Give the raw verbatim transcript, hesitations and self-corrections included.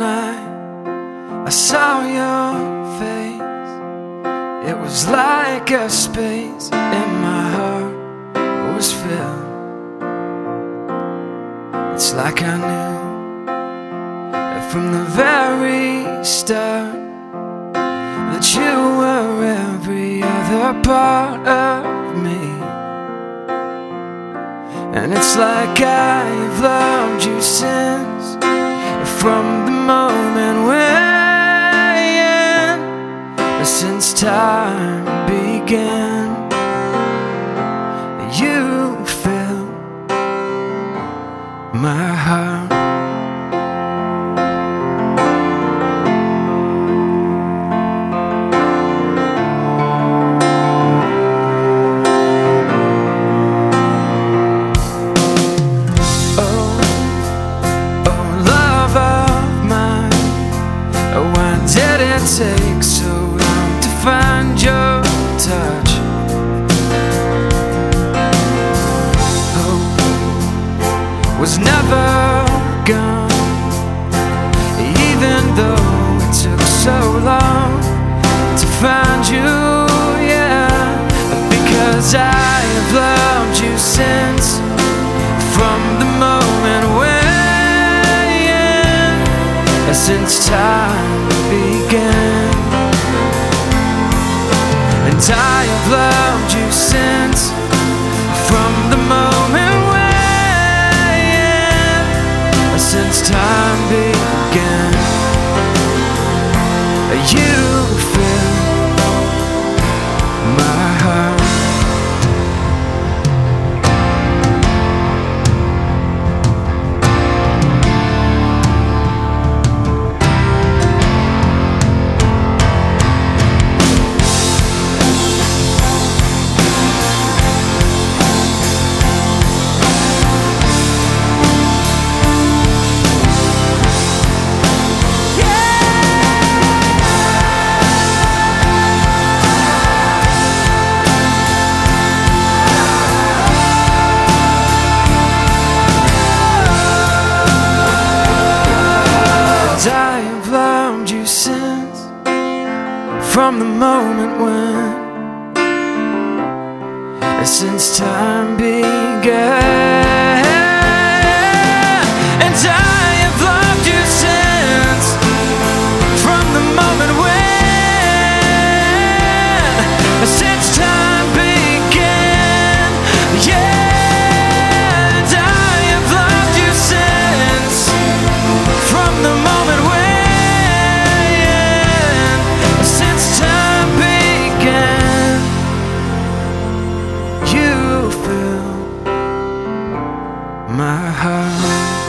night I saw your face. It was like a space in my heart was filled. It's like I knew from the very start that you were every other part of me. And it's like I've loved you since, from the moment when, since time began. You fill my heart. Take so long to find your touch. Hope was never gone, even though it took so long to find you, yeah. Because I have loved you since, from the moment when, since time began. And I have loved you since, from the moment when, since time began. You fill my heart. I have loved you since, from the moment when, since time began. And I have loved you since, from the moment when, since time began. Yeah, and I have loved you since, from the moment my heart.